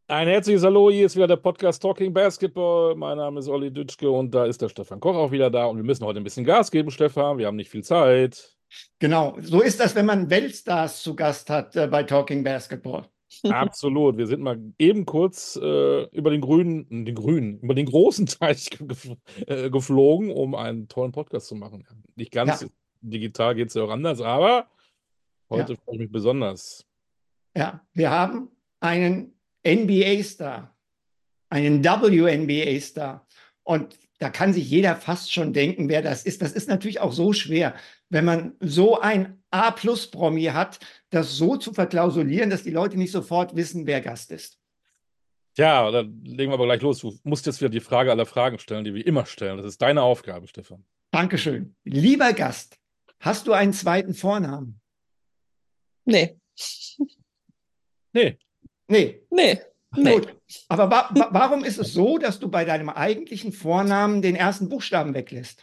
Ein herzliches Hallo, hier ist wieder der Podcast Talking Basketball. Mein Name ist Olli Dütschke und da ist der Stefan Koch auch wieder da. Und wir müssen heute ein bisschen Gas geben, Stefan. Wir haben nicht viel Zeit. Genau, so ist das, wenn man Weltstars zu Gast hat bei Talking Basketball. Absolut. Wir sind mal eben kurz über über den großen Teich geflogen, um einen tollen Podcast zu machen. Nicht Ja, ganz digital geht es ja auch anders, aber ja, heute freue ich mich besonders. ja. Wir haben einen NBA-Star, einen WNBA-Star. Und da kann sich jeder fast schon denken, wer das ist. Das ist natürlich auch so schwer, wenn man so ein A-Plus-Promi hat, das so zu verklausulieren, dass die Leute nicht sofort wissen, wer Gast ist. Tja, dann legen wir aber gleich los. Du musst jetzt wieder die Frage aller Fragen stellen, die wir immer stellen. Das ist deine Aufgabe, Stefan. Dankeschön. Lieber Gast, hast du einen zweiten Vornamen? Nee, Nee. Nee. nee, nee. Gut, aber warum ist es so, dass du bei deinem eigentlichen Vornamen den ersten Buchstaben weglässt?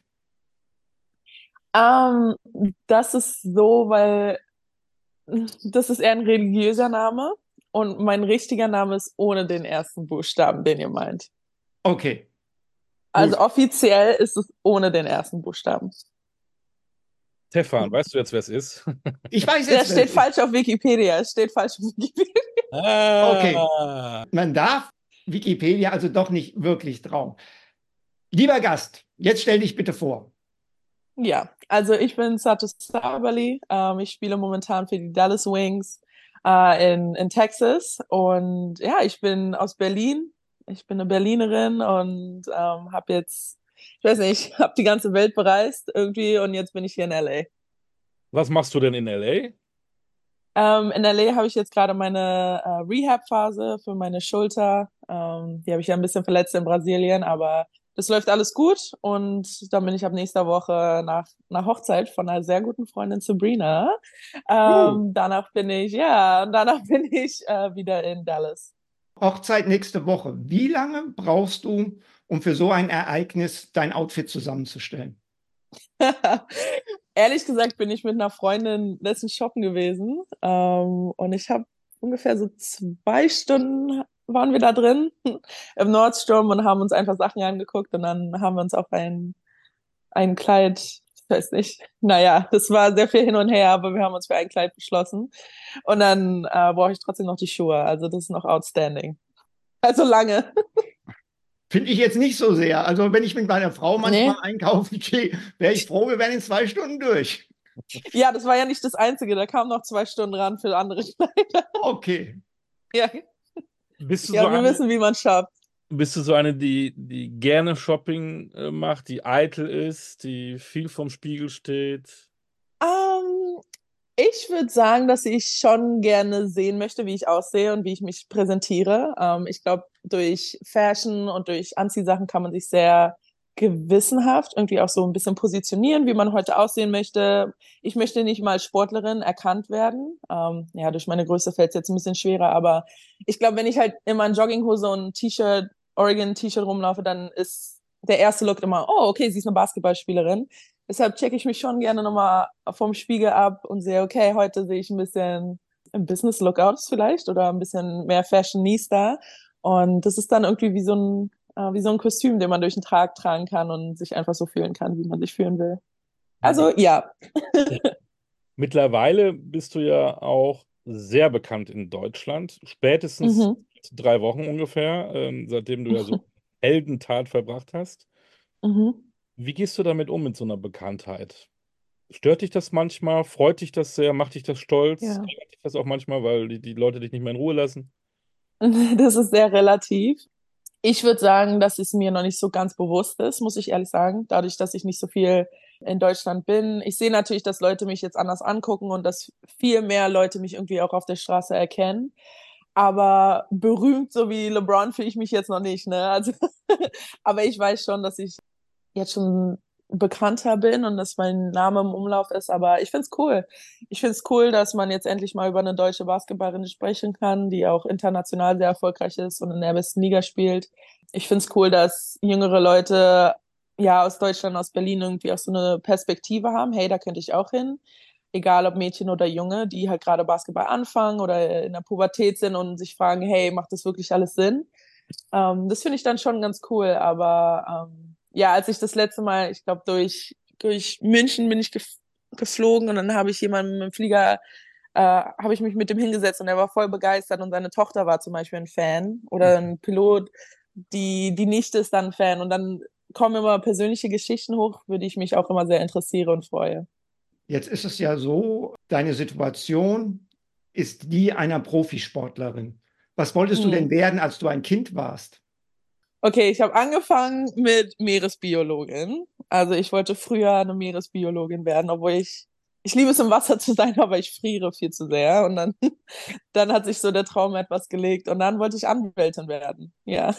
Ähm, Das ist so, weil das ist eher ein religiöser Name und mein richtiger Name ist ohne den ersten Buchstaben, den ihr meint. Okay, Also gut. offiziell ist es ohne den ersten Buchstaben. Stefan, weißt du jetzt, wer es ist? Ich weiß Der jetzt, wer es steht ist. falsch auf Wikipedia. Es steht falsch auf Wikipedia. Okay, Ah. man darf Wikipedia also doch nicht wirklich trauen. Lieber Gast, jetzt stell dich bitte vor. Ja, also ich bin Satu Sabali. Ich spiele momentan für die Dallas Wings in Texas. Und ja, ich bin aus Berlin. Ich bin eine Berlinerin und habe jetzt, ich weiß nicht, habe die ganze Welt bereist irgendwie und jetzt bin ich hier in LA. Was machst du denn in LA? In LA habe ich jetzt gerade meine Rehab-Phase für meine Schulter. Die habe ich ja ein bisschen verletzt in Brasilien, aber das läuft alles gut. Und dann bin ich ab nächster Woche nach einer Hochzeit von einer sehr guten Freundin Sabrina. Uh, Danach bin ich wieder in Dallas. Hochzeit nächste Woche. Wie lange brauchst du, um für so ein Ereignis dein Outfit zusammenzustellen? Ehrlich gesagt bin ich mit einer Freundin letztens shoppen gewesen. Und ich habe ungefähr so 2 Stunden waren wir da drin im Nordstrom und haben uns einfach Sachen angeguckt und dann haben wir uns auf ein Kleid, ich weiß nicht, naja, das war sehr viel hin und her, aber wir haben uns für ein Kleid beschlossen. Und dann brauche ich trotzdem noch die Schuhe. Also das ist noch outstanding. Also lange. Finde ich jetzt nicht so sehr. Also wenn ich mit meiner Frau manchmal Nee. einkaufen gehe, wäre ich froh, wir wären in 2 Stunden durch. Ja, das war ja nicht das Einzige. Da kamen noch 2 Stunden ran für andere Kleider. Okay. Ja, Bist du so ja, wir eine, wissen, wie man shoppt. bist du so eine, die gerne Shopping macht, die eitel ist, die viel vorm Spiegel steht? Ähm, Ich würde sagen, dass ich schon gerne sehen möchte, wie ich aussehe und wie ich mich präsentiere. Ich glaube, durch Fashion und durch Anziehsachen kann man sich sehr gewissenhaft irgendwie auch so ein bisschen positionieren, wie man heute aussehen möchte. Ich möchte nicht mal als Sportlerin erkannt werden. Ja, durch meine Größe fällt es jetzt ein bisschen schwerer, aber ich glaube, wenn ich halt immer in Jogginghose und ein T-Shirt, Oregon-T-Shirt rumlaufe, dann ist der erste Look immer, oh, okay, sie ist eine Basketballspielerin. Deshalb checke ich mich schon gerne nochmal vom Spiegel ab und sehe, okay, heute sehe ich ein bisschen im Business Lookouts vielleicht oder ein bisschen mehr Fashionista. Und das ist dann irgendwie wie so ein Kostüm, den man durch den Tag tragen kann und sich einfach so fühlen kann, wie man sich fühlen will. Also ja. Mittlerweile bist du ja auch sehr bekannt in Deutschland, spätestens Mhm. 3 Wochen ungefähr, seitdem du ja so Heldentat verbracht hast. Mhm. Wie gehst du damit um mit so einer Bekanntheit? Stört dich das manchmal? Freut dich das sehr? Macht dich das stolz? Ja. Ärgert dich das auch manchmal, weil die Leute dich nicht mehr in Ruhe lassen? Das ist sehr relativ. Ich würde sagen, dass es mir noch nicht so ganz bewusst ist, muss ich ehrlich sagen. Dadurch, dass ich nicht so viel in Deutschland bin. Ich sehe natürlich, dass Leute mich jetzt anders angucken und dass viel mehr Leute mich irgendwie auch auf der Straße erkennen. Aber berühmt, so wie LeBron, fühle ich mich jetzt noch nicht, ne? Also, aber ich weiß schon, dass ich jetzt schon bekannter bin und dass mein Name im Umlauf ist. Aber ich find's cool. Ich find's cool, dass man jetzt endlich mal über eine deutsche Basketballerin sprechen kann, die auch international sehr erfolgreich ist und in der besten Liga spielt. Ich find's cool, dass jüngere Leute ja aus Deutschland, aus Berlin irgendwie auch so eine Perspektive haben. Hey, da könnte ich auch hin. egal ob Mädchen oder Junge, die halt gerade Basketball anfangen oder in der Pubertät sind und sich fragen, hey, macht das wirklich alles Sinn? Das finde ich dann schon ganz cool, aber ja, als ich das letzte Mal, ich glaube, durch München bin ich geflogen und dann habe ich jemanden mit dem Flieger, habe ich mich mit dem hingesetzt und er war voll begeistert und seine Tochter war zum Beispiel ein Fan oder ein Pilot, die Nichte ist dann ein Fan und dann kommen immer persönliche Geschichten hoch, für die ich mich auch immer sehr interessiere und freue. Jetzt ist es ja so, deine Situation ist die einer Profisportlerin. Was wolltest du denn Hm. werden, als du ein Kind warst? Okay, ich habe angefangen mit Meeresbiologin. Also ich wollte früher eine Meeresbiologin werden, obwohl ich liebe es im Wasser zu sein, aber ich friere viel zu sehr. Und dann, dann hat sich so der Traum etwas gelegt und dann wollte ich Anwältin werden. Ja.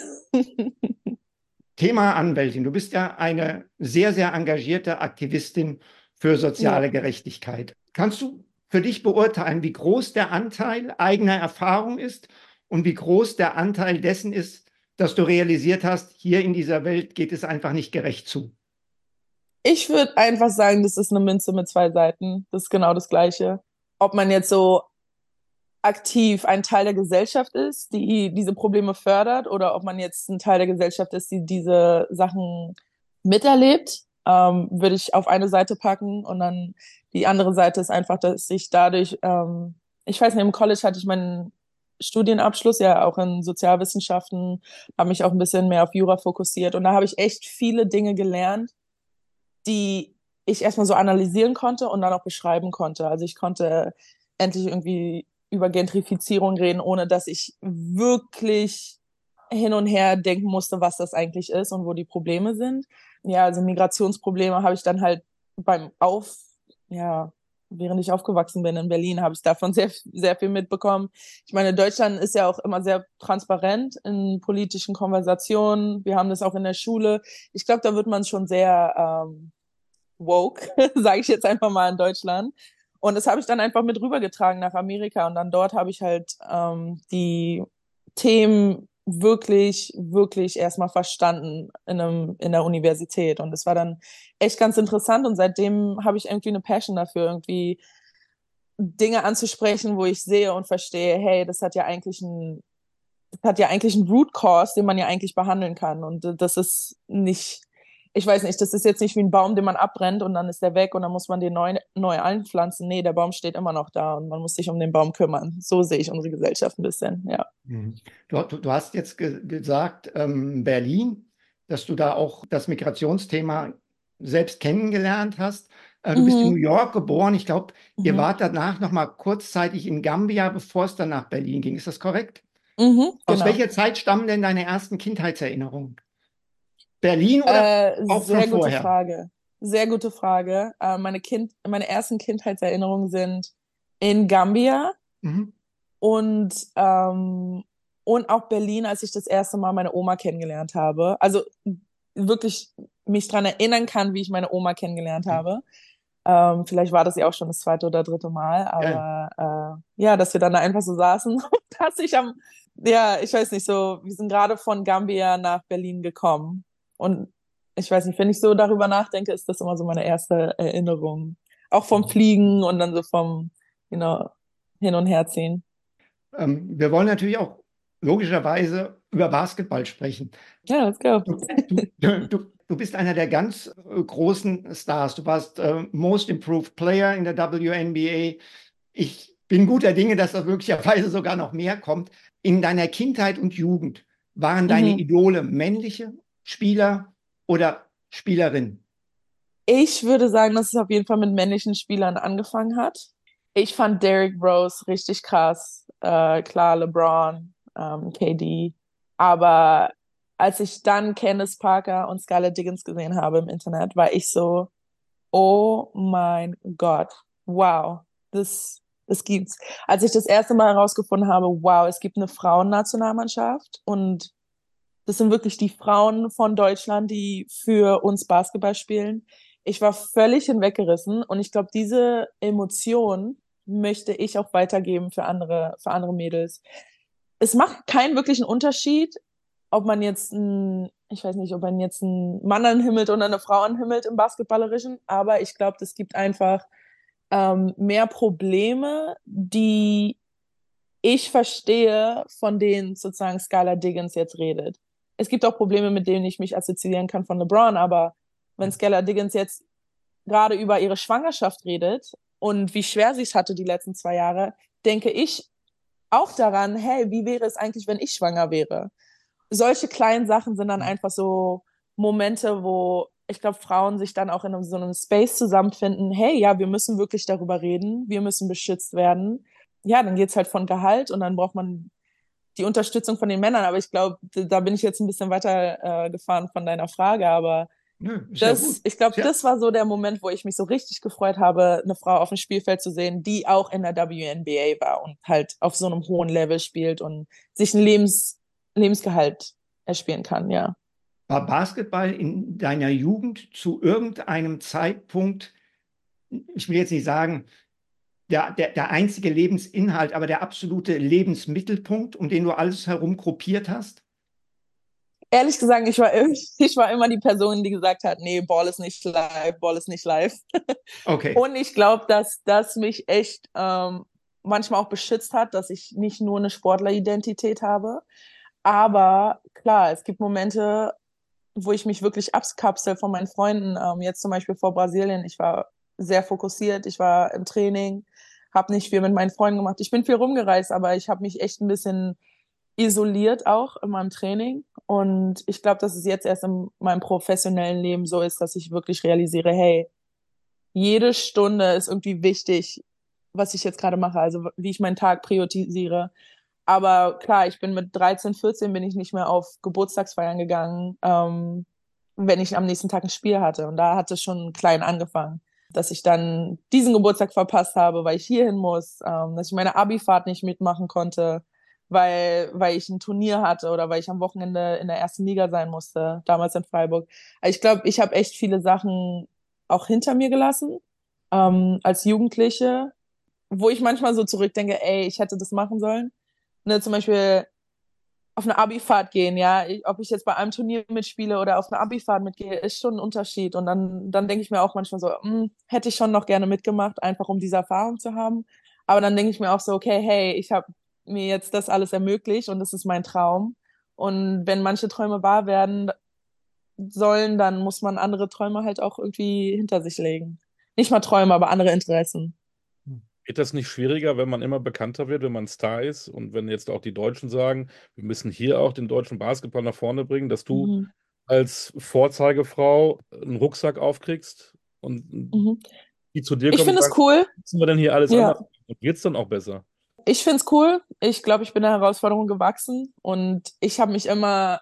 Thema Anwältin. Du bist ja eine sehr, sehr engagierte Aktivistin für Ja. soziale Gerechtigkeit. Kannst du für dich beurteilen, wie groß der Anteil eigener Erfahrung ist und wie groß der Anteil dessen ist, dass du realisiert hast, hier in dieser Welt geht es einfach nicht gerecht zu? Ich würde einfach sagen, das ist eine Münze mit zwei Seiten. Das ist genau das Gleiche. Ob man jetzt so aktiv ein Teil der Gesellschaft ist, die diese Probleme fördert, oder ob man jetzt ein Teil der Gesellschaft ist, die diese Sachen miterlebt, würde ich auf eine Seite packen. Und dann die andere Seite ist einfach, dass ich dadurch, ich weiß nicht, im College hatte ich meinen Studienabschluss ja auch in Sozialwissenschaften, habe mich auch ein bisschen mehr auf Jura fokussiert. Und da habe ich echt viele Dinge gelernt, die ich erstmal so analysieren konnte und dann auch beschreiben konnte. Also ich konnte endlich irgendwie über Gentrifizierung reden, ohne dass ich wirklich hin und her denken musste, was das eigentlich ist und wo die Probleme sind. Ja, also Migrationsprobleme habe ich dann halt beim ja, während ich aufgewachsen bin in Berlin, habe ich davon sehr, sehr viel mitbekommen. Ich meine, Deutschland ist ja auch immer sehr transparent in politischen Konversationen. Wir haben das auch in der Schule. Ich glaube, da wird man schon sehr woke, sage ich jetzt einfach mal in Deutschland. Und das habe ich dann einfach mit rübergetragen nach Amerika. Und dann dort habe ich halt die Themen wirklich, wirklich erstmal verstanden in der Universität. Und das war dann echt ganz interessant. Und seitdem habe ich irgendwie eine Passion dafür, irgendwie Dinge anzusprechen, wo ich sehe und verstehe, hey, das hat ja eigentlich einen Root Cause, den man ja eigentlich behandeln kann. Und das ist nicht, ich weiß nicht, das ist jetzt nicht wie ein Baum, den man abbrennt und dann ist der weg und dann muss man den neu einpflanzen. Nee, der Baum steht immer noch da und man muss sich um den Baum kümmern. So sehe ich unsere Gesellschaft ein bisschen, ja. Mhm. Du hast jetzt gesagt, Berlin, dass du da auch das Migrationsthema selbst kennengelernt hast. Du bist in New Mhm, York geboren. Ich glaube, ihr mhm, wart danach noch mal kurzzeitig in Gambia, bevor es dann nach Berlin ging. Ist das korrekt? Aus genau. welcher Zeit stammen denn deine ersten Kindheitserinnerungen? Berlin oder auch von Sehr gute vorher? Frage. Sehr gute Frage. Meine ersten Kindheitserinnerungen sind in Gambia. Mhm. Und, und auch Berlin, als ich das erste Mal meine Oma kennengelernt habe. Also wirklich mich dran erinnern kann, wie ich meine Oma kennengelernt Ja. habe. Vielleicht war das ja auch schon das zweite oder dritte Mal, Ja. aber ja, dass wir dann da einfach so saßen, dass ja, ich weiß nicht, so, wir sind gerade von Gambia nach Berlin gekommen. Und ich weiß nicht, wenn ich so darüber nachdenke, ist das immer so meine erste Erinnerung. Auch vom Fliegen und dann so vom, you know, hin und her ziehen. Wir wollen natürlich auch logischerweise über Basketball sprechen. Ja, let's go. Du bist einer der ganz großen Stars. Du warst Most Improved Player in der WNBA. Ich bin guter Dinge, dass da möglicherweise sogar noch mehr kommt. In deiner Kindheit und Jugend waren deine Mhm. Idole männliche Spieler oder Spielerinnen? Ich würde sagen, dass es auf jeden Fall mit männlichen Spielern angefangen hat. Ich fand Derrick Rose richtig krass. Klar, LeBron, KD. Aber als ich dann Candace Parker und Skylar Diggins gesehen habe im Internet, war ich so, oh mein Gott, wow, das gibt's. Als ich das erste Mal herausgefunden habe, wow, es gibt eine Frauennationalmannschaft und das sind wirklich die Frauen von Deutschland, die für uns Basketball spielen. Ich war völlig hinweggerissen und ich glaube, diese Emotion möchte ich auch weitergeben für andere Mädels. Es macht keinen wirklichen Unterschied, ob man jetzt ich weiß nicht, ob man jetzt einen Mann anhimmelt oder eine Frau anhimmelt im Basketballerischen, aber ich glaube, das gibt einfach mehr Probleme, die ich verstehe, von denen sozusagen Skylar Diggins jetzt redet. Es gibt auch Probleme, mit denen ich mich assoziieren kann von LeBron, aber wenn Skylar Diggins jetzt gerade über ihre Schwangerschaft redet und wie schwer sie es hatte die letzten 2 Jahre, denke ich auch daran, hey, wie wäre es eigentlich, wenn ich schwanger wäre? Solche kleinen Sachen sind dann einfach so Momente, wo ich glaube, Frauen sich dann auch in so einem Space zusammenfinden, hey, ja, wir müssen wirklich darüber reden, wir müssen beschützt werden. Ja, dann geht's halt von Gehalt und dann braucht man die Unterstützung von den Männern. Aber ich glaube, da bin ich jetzt ein bisschen weiter gefahren von deiner Frage, aber Nö, ist ja gut. ich glaube, Ist ja, das war so der Moment, wo ich mich so richtig gefreut habe, eine Frau auf dem Spielfeld zu sehen, die auch in der WNBA war und halt auf so einem hohen Level spielt und sich ein Lebensgehalt erspielen kann, ja. war Basketball in deiner Jugend zu irgendeinem Zeitpunkt, ich will jetzt nicht sagen, der einzige Lebensinhalt, aber der absolute Lebensmittelpunkt, um den du alles herum gruppiert hast? Ehrlich gesagt, ich war immer die Person, die gesagt hat, nee, Ball ist nicht live, Ball ist nicht live. Okay. Und ich glaube, dass das mich echt manchmal auch beschützt hat, dass ich nicht nur eine Sportleridentität habe. Aber klar, es gibt Momente, wo ich mich wirklich abkapsel von meinen Freunden. Jetzt zum Beispiel vor Brasilien, ich war sehr fokussiert, ich war im Training, habe nicht viel mit meinen Freunden gemacht. Ich bin viel rumgereist, aber ich habe mich echt ein bisschen isoliert auch in meinem Training. Und ich glaube, dass es jetzt erst in meinem professionellen Leben so ist, dass ich wirklich realisiere, hey, jede Stunde ist irgendwie wichtig, was ich jetzt gerade mache, also wie ich meinen Tag priorisiere. Aber klar, ich bin mit 13, 14 bin ich nicht mehr auf Geburtstagsfeiern gegangen, wenn ich am nächsten Tag ein Spiel hatte. Und da hat es schon klein angefangen, dass ich dann diesen Geburtstag verpasst habe, weil ich hierhin muss, dass ich meine Abifahrt nicht mitmachen konnte, weil ich ein Turnier hatte oder weil ich am Wochenende in der ersten Liga sein musste, damals in Freiburg. Also ich glaube, ich habe echt viele Sachen auch hinter mir gelassen, als Jugendliche, wo ich manchmal so zurückdenke, ey, ich hätte das machen sollen. Ne, zum Beispiel auf eine Abifahrt gehen, ja, ob ich jetzt bei einem Turnier mitspiele oder auf eine Abifahrt mitgehe, ist schon ein Unterschied. Und dann denke ich mir auch manchmal so, hätte ich schon noch gerne mitgemacht, einfach um diese Erfahrung zu haben. Aber dann denke ich mir auch so, okay, hey, ich habe mir jetzt das alles ermöglicht und das ist mein Traum. Und wenn manche Träume wahr werden sollen, dann muss man andere Träume halt auch irgendwie hinter sich legen. Nicht mal Träume, aber andere Interessen. Wird das nicht schwieriger, wenn man immer bekannter wird, wenn man Star ist und wenn jetzt auch die Deutschen sagen, wir müssen hier auch den deutschen Basketball nach vorne bringen, dass du Mhm. als Vorzeigefrau einen Rucksack aufkriegst und Mhm. die zu dir Ich kommen und finde es sagen, cool. was müssen wir denn hier alles Ja. anders machen? Und geht's dann auch besser? Ich finde es cool. Ich glaube, ich bin der Herausforderung gewachsen und ich habe mich immer,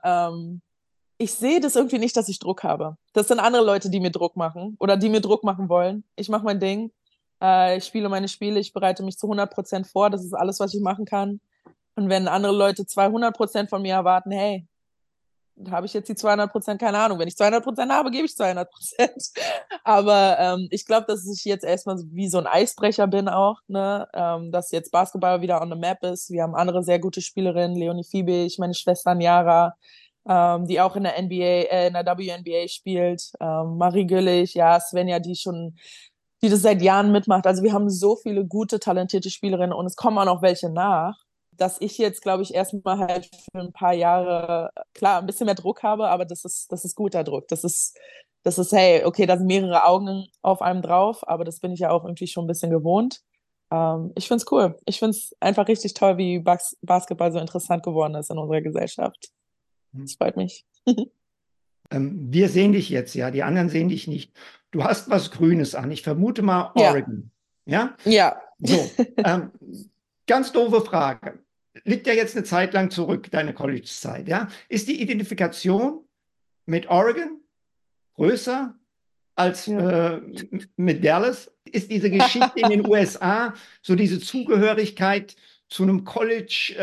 ich sehe das irgendwie nicht, dass ich Druck habe. Das sind andere Leute, die mir Druck machen oder die mir Druck machen wollen. Ich mache mein Ding. Ich spiele meine Spiele, ich bereite mich zu 100% vor. Das ist alles, was ich machen kann. Und wenn andere Leute 200% von mir erwarten, hey, habe ich jetzt die 200%, keine Ahnung. Wenn ich 200% habe, gebe ich 200%. Aber ich glaube, dass ich jetzt erstmal wie so ein Eisbrecher bin auch, ne? Dass jetzt Basketball wieder on the map ist. Wir haben andere sehr gute Spielerinnen, Leonie Fiebig, meine Schwester Jara, die auch in der NBA, in der WNBA spielt. Marie Güllich, ja, Svenja, die das seit Jahren mitmacht. Also wir haben so viele gute, talentierte Spielerinnen und es kommen auch noch welche nach, dass ich jetzt, glaube ich, erstmal halt für ein paar Jahre, klar, ein bisschen mehr Druck habe, aber das ist guter Druck. Das ist, hey, okay, da sind mehrere Augen auf einem drauf, aber das bin ich ja auch irgendwie schon ein bisschen gewohnt. Ich find's cool. Ich find's einfach richtig toll, wie Basketball so interessant geworden ist in unserer Gesellschaft. Das freut mich. Wir sehen dich jetzt, ja, die anderen sehen dich nicht. Du hast was Grünes an. Ich vermute mal Ja, Oregon. Ja? ja. So, ganz doofe Frage. Liegt ja jetzt eine Zeit lang zurück, deine College-Zeit, ja? Ist die Identifikation mit Oregon größer als Ja. mit Dallas? Ist diese Geschichte in den USA, so diese Zugehörigkeit zu einem College,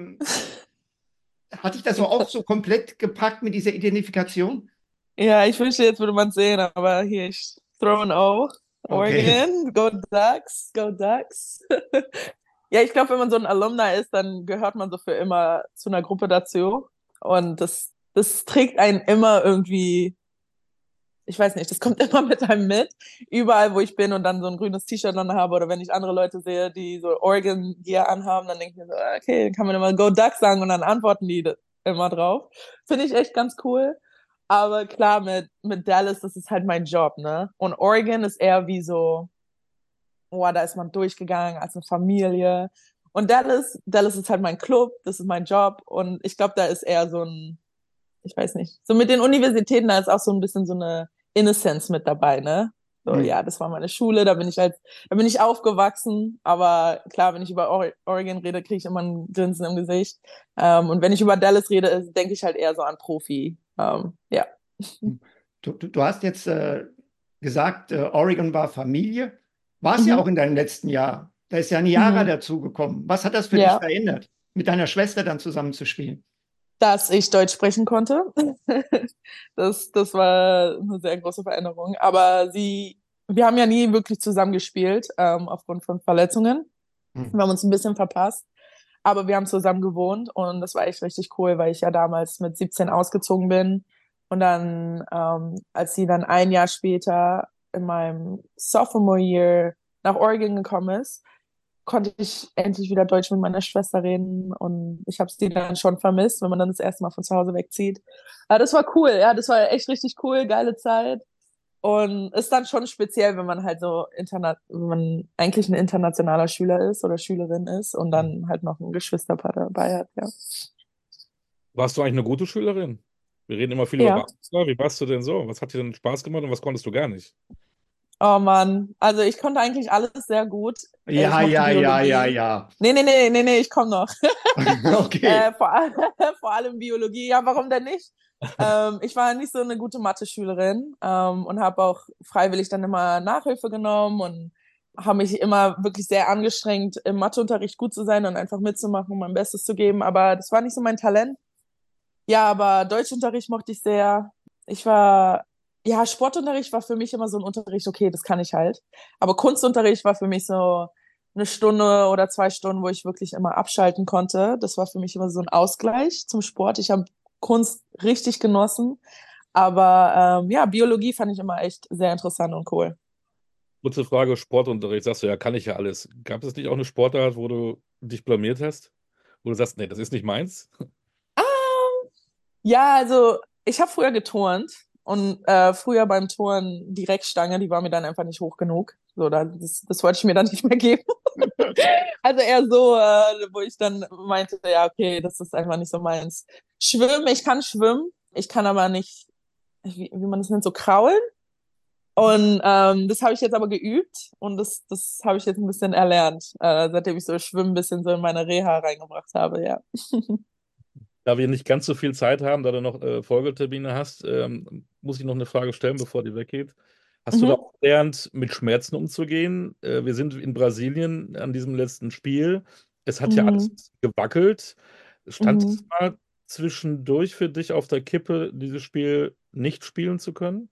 hat dich das so auch so komplett gepackt mit dieser Identifikation? Ja, ich wünschte, jetzt würde man es sehen, aber hier, ich throw an O. Okay. Oregon, go Ducks, go Ducks. Ja, ich glaube, wenn man so ein Alumni ist, dann gehört man so für immer zu einer Gruppe dazu. Und das trägt einen immer irgendwie ich weiß nicht, das kommt immer mit einem mit, überall, wo ich bin und dann so ein grünes T-Shirt dann habe oder wenn ich andere Leute sehe, die so Oregon Gear anhaben, dann denke ich mir so, okay, dann kann man immer Go Ducks sagen und dann antworten die immer drauf. Finde ich echt ganz cool. Aber klar, mit Dallas, das ist halt mein Job, ne? Und Oregon ist eher wie so, oh, da ist man durchgegangen als eine Familie. Und Dallas ist halt mein Club, das ist mein Job. Und ich glaube, da ist eher so ein, ich weiß nicht, so mit den Universitäten, da ist auch so ein bisschen so eine Innocence mit dabei, ne? So, ja, das war meine Schule, da bin ich aufgewachsen. Aber klar, wenn ich über Oregon rede, kriege ich immer ein Grinsen im Gesicht. Und wenn ich über Dallas rede, denke ich halt eher so an Profi. Ja. Du hast jetzt gesagt, Oregon war Familie. War es ja auch in deinem letzten Jahr. Da ist ja Niara dazugekommen. Was hat das für dich verändert, mit deiner Schwester dann zusammenzuspielen? Dass ich Deutsch sprechen konnte. Das war eine sehr große Veränderung. Aber wir haben ja nie wirklich zusammen gespielt, aufgrund von Verletzungen. Wir haben uns ein bisschen verpasst. Aber wir haben zusammen gewohnt und das war echt richtig cool, weil ich ja damals mit 17 ausgezogen bin. Und dann, als sie dann ein Jahr später in meinem Sophomore Year nach Oregon gekommen ist, konnte ich endlich wieder Deutsch mit meiner Schwester reden und ich habe sie dann schon vermisst, wenn man dann das erste Mal von zu Hause wegzieht. Aber das war cool, ja, das war echt richtig cool, geile Zeit und ist dann schon speziell, wenn man halt so wenn man eigentlich ein internationaler Schüler ist oder Schülerin ist und dann halt noch ein Geschwisterpaar dabei hat, ja. Warst du eigentlich eine gute Schülerin? Wir reden immer viel über Ja. Basketball. Wie warst du denn so? Was hat dir denn Spaß gemacht und was konntest du gar nicht? Oh Mann, also ich konnte eigentlich alles sehr gut. Ich Ja, mochte ja, ja, Biologie. ja, ja. Nee, ich komme noch. Okay. Vor allem Biologie. Ja, warum denn nicht? Ich war nicht so eine gute Mathe-Schülerin und habe auch freiwillig dann immer Nachhilfe genommen und habe mich immer wirklich sehr angestrengt, im Matheunterricht gut zu sein und einfach mitzumachen und mein Bestes zu geben. Aber das war nicht so mein Talent. Ja, aber Deutschunterricht mochte ich sehr. Ja, Sportunterricht war für mich immer so ein Unterricht, okay, das kann ich halt. Aber Kunstunterricht war für mich so eine Stunde oder 2 Stunden, wo ich wirklich immer abschalten konnte. Das war für mich immer so ein Ausgleich zum Sport. Ich habe Kunst richtig genossen. Aber ja, Biologie fand ich immer echt sehr interessant und cool. Kurze Frage, Sportunterricht, sagst du, ja, kann ich ja alles. Gab es nicht auch eine Sportart, wo du dich blamiert hast? Wo du sagst, nee, das ist nicht meins? Ja, also ich habe früher geturnt und früher beim Turnen die Reckstange, die war mir dann einfach nicht hoch genug. So, das wollte ich mir dann nicht mehr geben. Also eher so, wo ich dann meinte, ja, okay, das ist einfach nicht so meins. Schwimmen, ich kann schwimmen, ich kann aber nicht, wie man das nennt, so kraulen. Und das habe ich jetzt aber geübt und das habe ich jetzt ein bisschen erlernt, seitdem ich so Schwimmen ein bisschen so in meine Reha reingebracht habe, ja. Da wir nicht ganz so viel Zeit haben, da du noch Folgetermine hast, muss ich noch eine Frage stellen, bevor die weggeht. Hast du da Mhm. auch gelernt, mit Schmerzen umzugehen? Wir sind in Brasilien an diesem letzten Spiel. Es hat ja alles Mhm. gewackelt. Stand es Mhm. mal zwischendurch für dich auf der Kippe, dieses Spiel nicht spielen zu können?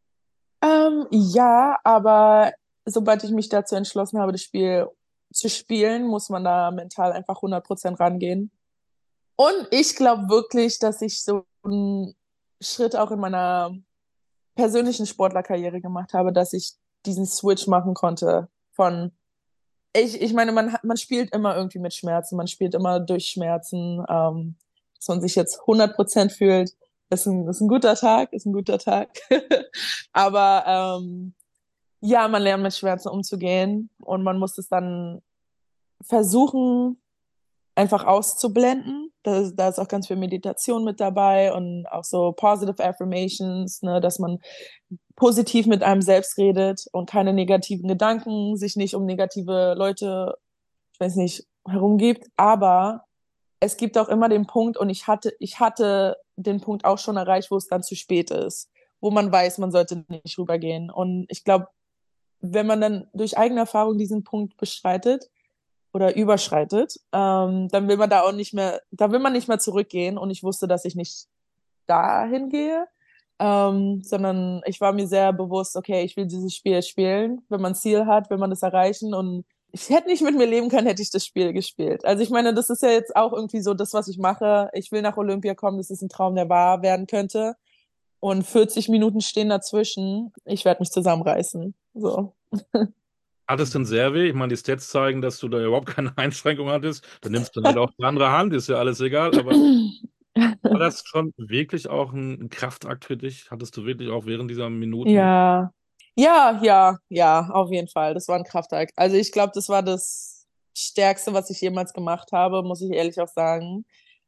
Ja, aber sobald ich mich dazu entschlossen habe, das Spiel zu spielen, muss man da mental einfach 100% rangehen. Und ich glaube wirklich, dass ich so einen Schritt auch in meiner persönlichen Sportlerkarriere gemacht habe, dass ich diesen Switch machen konnte von, ich meine, man spielt immer irgendwie mit Schmerzen, man spielt immer durch Schmerzen, dass man sich jetzt 100% fühlt, ist ein guter Tag, ist ein guter Tag. Aber ja, man lernt mit Schmerzen umzugehen und man muss es dann versuchen, einfach auszublenden. Da ist auch ganz viel Meditation mit dabei und auch so Positive Affirmations, ne, dass man positiv mit einem selbst redet und keine negativen Gedanken, sich nicht um negative Leute, ich weiß nicht, herumgibt. Aber es gibt auch immer den Punkt, und ich hatte den Punkt auch schon erreicht, wo es dann zu spät ist, wo man weiß, man sollte nicht rübergehen. Und ich glaube, wenn man dann durch eigene Erfahrung diesen Punkt beschreitet, oder überschreitet, dann will man da auch nicht mehr, da will man nicht mehr zurückgehen. Und ich wusste, dass ich nicht dahin gehe, sondern ich war mir sehr bewusst, okay, ich will dieses Spiel spielen. Wenn man ein Ziel hat, will man das erreichen. Und ich hätte nicht mit mir leben können, hätte ich das Spiel gespielt. Also ich meine, das ist ja jetzt auch irgendwie so das, was ich mache. Ich will nach Olympia kommen. Das ist ein Traum, der wahr werden könnte. und 40 Minuten stehen dazwischen. Ich werde mich zusammenreißen. So. Hat es denn sehr weh? Ich meine, die Stats zeigen, dass du da überhaupt keine Einschränkung hattest. Du nimmst dann halt auch die andere Hand, ist ja alles egal. Aber war das schon wirklich auch ein Kraftakt für dich? Hattest du wirklich auch während dieser Minuten? Ja, ja, auf jeden Fall. Das war ein Kraftakt. Also ich glaube, das war das Stärkste, was ich jemals gemacht habe, muss ich ehrlich auch sagen.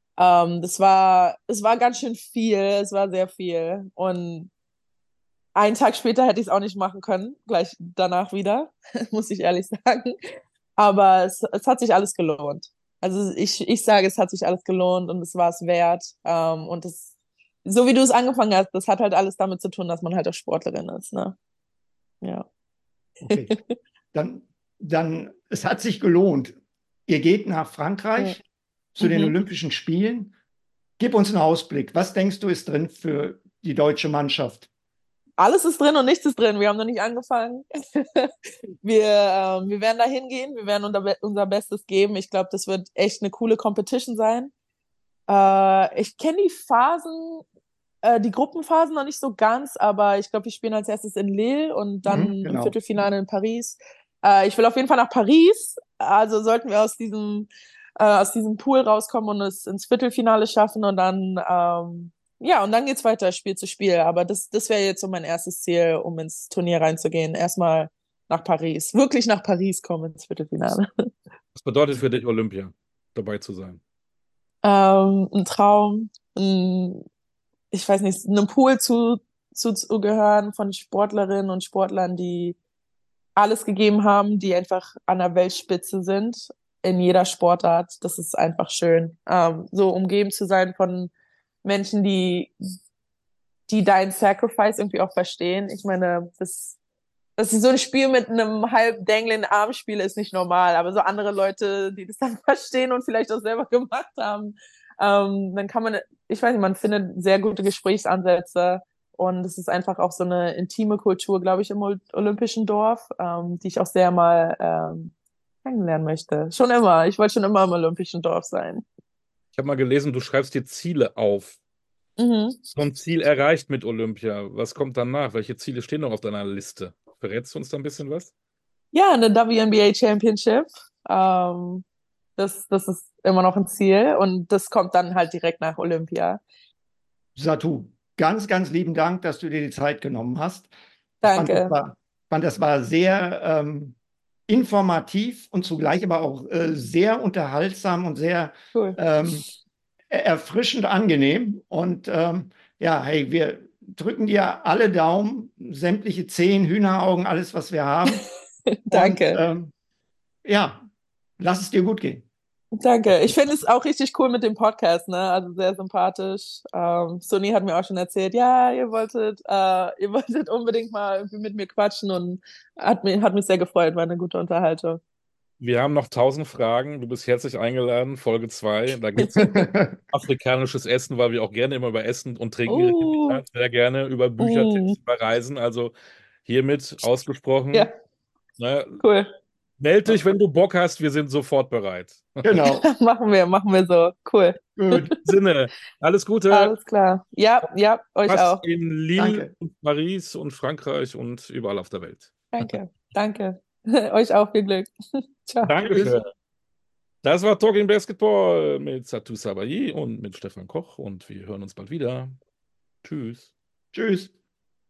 Es war ganz schön viel, es war sehr viel. Und einen Tag später hätte ich es auch nicht machen können, gleich danach wieder, muss ich ehrlich sagen. Aber es hat sich alles gelohnt. Also ich sage, es hat sich alles gelohnt und es war es wert. Und so wie du es angefangen hast, das hat halt alles damit zu tun, dass man halt auch Sportlerin ist, ne? Ja. Okay. Dann, es hat sich gelohnt. Ihr geht nach Ja. Frankreich zu den Mhm. Olympischen Spielen. Gib uns einen Ausblick. Was denkst du, ist drin für die deutsche Mannschaft? Alles ist drin und nichts ist drin. Wir haben noch nicht angefangen. Wir werden da hingehen, wir werden unser Bestes geben. Ich glaube, das wird echt eine coole Competition sein. Ich kenne die Gruppenphasen noch nicht so ganz, aber ich glaube, wir spielen als erstes in Lille und dann im Genau. Viertelfinale in Paris. Ich will auf jeden Fall nach Paris. Also sollten wir aus diesem Pool rauskommen und es ins Viertelfinale schaffen und dann, ja, und dann geht's weiter Spiel zu Spiel. Aber das wäre jetzt so mein erstes Ziel, um ins Turnier reinzugehen. Erstmal nach Paris. Wirklich nach Paris kommen ins Viertelfinale. Was bedeutet für dich Olympia, dabei zu sein? Ein Traum, ich weiß nicht, einem Pool zu gehören von Sportlerinnen und Sportlern, die alles gegeben haben, die einfach an der Weltspitze sind in jeder Sportart. Das ist einfach schön. So umgeben zu sein von Menschen, die deinen Sacrifice irgendwie auch verstehen. Ich meine, dass ich so ein Spiel mit einem halb dängelnden Arm spiele, ist nicht normal. Aber so andere Leute, die das dann verstehen und vielleicht auch selber gemacht haben, dann kann man, ich weiß nicht, man findet sehr gute Gesprächsansätze. Und es ist einfach auch so eine intime Kultur, glaube ich, im Olympischen Dorf, die ich auch sehr mal kennenlernen möchte. Schon immer. Ich wollte schon immer im Olympischen Dorf sein. Ich habe mal gelesen, du schreibst dir Ziele auf. Mhm. So ein Ziel erreicht mit Olympia. Was kommt danach? Welche Ziele stehen noch auf deiner Liste? Verrätst du uns da ein bisschen was? Ja, eine WNBA Championship. Ähm, das ist immer noch ein Ziel und das kommt dann halt direkt nach Olympia. Satu, ganz, ganz lieben Dank, dass du dir die Zeit genommen hast. Ich Danke. fand, das war sehr informativ und zugleich aber auch sehr unterhaltsam und sehr Cool. erfrischend angenehm. Und ja, hey, wir drücken dir alle Daumen, sämtliche Zehen, Hühneraugen, alles, was wir haben. Und Danke. ja, lass es dir gut gehen. Danke. Ich finde es auch richtig cool mit dem Podcast, ne? Also sehr sympathisch. Sony hat mir auch schon erzählt, ja, ihr wolltet unbedingt mal irgendwie mit mir quatschen und hat mich sehr gefreut, war eine gute Unterhaltung. Wir haben noch 1000 Fragen. Du bist herzlich eingeladen, Folge 2. Da gibt es afrikanisches Essen, weil wir auch gerne immer über Essen und Trinken reden. Uh, Ja, sehr gerne über Bücher, mm, Tipps, über Reisen. Also hiermit ja, ausgesprochen. Ne, cool. meld dich, wenn du Bock hast. Wir sind sofort bereit. Genau. Machen wir so. Cool. Gut. Sinne. Alles Gute. Alles klar. Ja, ja, euch Was auch. in Lille Danke. und Paris und Frankreich und überall auf der Welt. Danke. Euch auch viel Glück. Ciao. Tschüss. Dankeschön. Das war Talking Basketball mit Satou Sabayi und mit Stefan Koch und wir hören uns bald wieder. Tschüss. Tschüss.